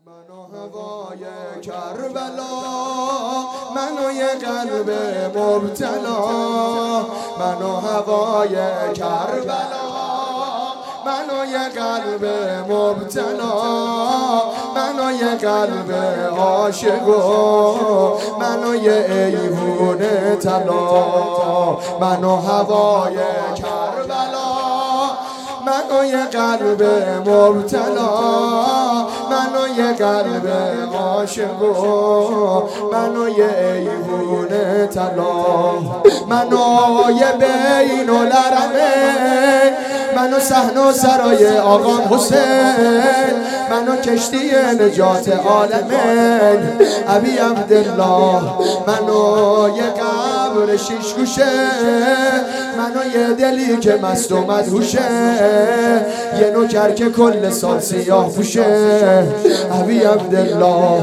من و هوای کربلا، من و یه قلب مبتلا، من و هوای کربلا، من و یه قلب مبتلا، من و یه قلب عاشق، من و یه ایوون طلا، من و هوای کربلا، من و یه قلب مبتلا، من و یه قلب عاشق، من و یه ایوون طلا، من و یه بین الحرمین، من و صحن و سرای آقا حسین، من و کشتی نجات عالمین ابی عبدالله، من و یه قبر شیش گوشه، من و یه دلی که مست و مدهوشه، یه نوکر که کل سال سیاه پوشه ابی عبدالله.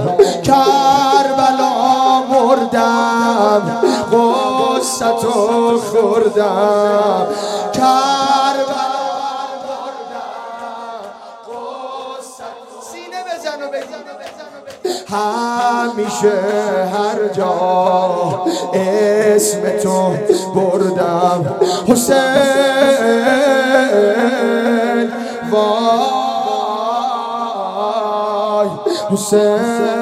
کربلا مردم غصتو خوردم، کربلا همیشه هر جا اسم تو بردم حسین، وای حسین،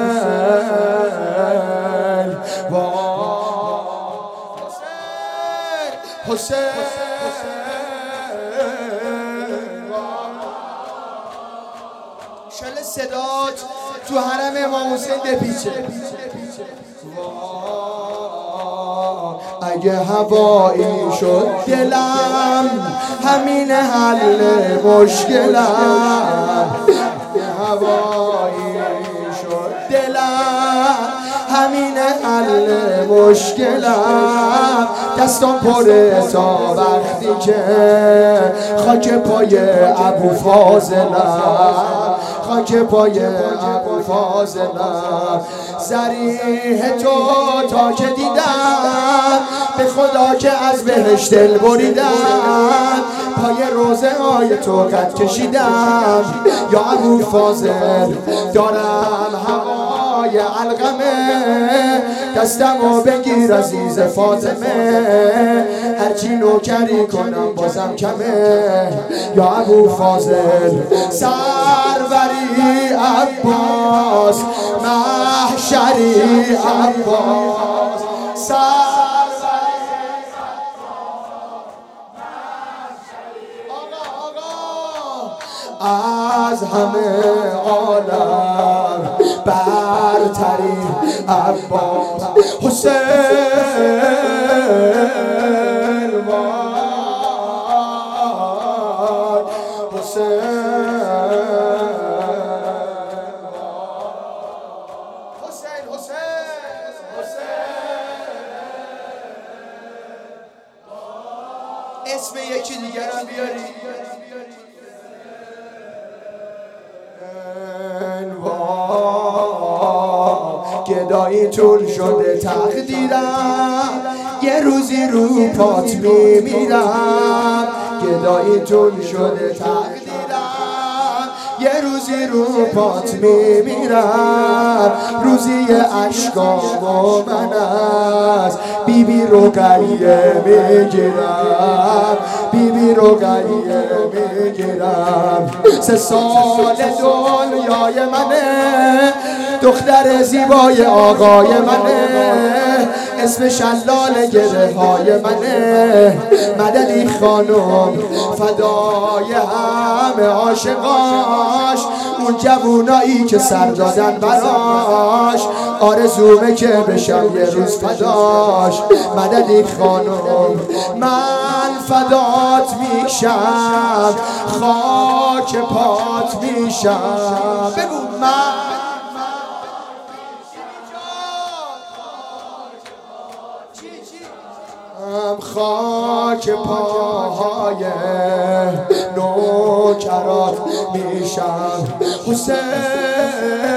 وای حسین، شل صدات تو حرم امام حسین بپیچه. اگه هوایی شد دلم همین حل مشکلم، اگه هوایی شد دلم همین حل مشکلم، دستم پره تا وقتی که خاک پای ابوالفاضلم، خاک پای ابوالفاضلم، ضریح تو تا که دیدم به خدا که از بهشت دل بریدم، پای روزه های تو قد کشیدم یا ابوالفاضل، دارم هوای علقمه، دستمو بگیر عزیز فاطمه، هرچی نوکری کنم بازم کمه یا ابوالفاضل. سروری عباس، محشری عباس، از همه عالم برتری عباس حسین، وای حسین، اسم یکی دیگر هم بیاری. گدایی طول شده تقدیرم، یه روزی رو پات میمیرم، گدایی طول شده تقدیرم، یه روزی رو پات میمیرم، روزی اشکام من است بیبی رقیه میگیرم، بیبی رقیه میگیرم، 3 سال دنیای منه، دختر زیبای آقای منه، اسم شلال گره های منه، مدنی خانم فدای همه عاشقاش، اون جوونایی که سر دادن براش، آرزومه که بشم یه روز فداش، مدنی خانم من فدات میشم، خاک پات میشم، بگو من خاک پاهای نوکرات میشم حسین.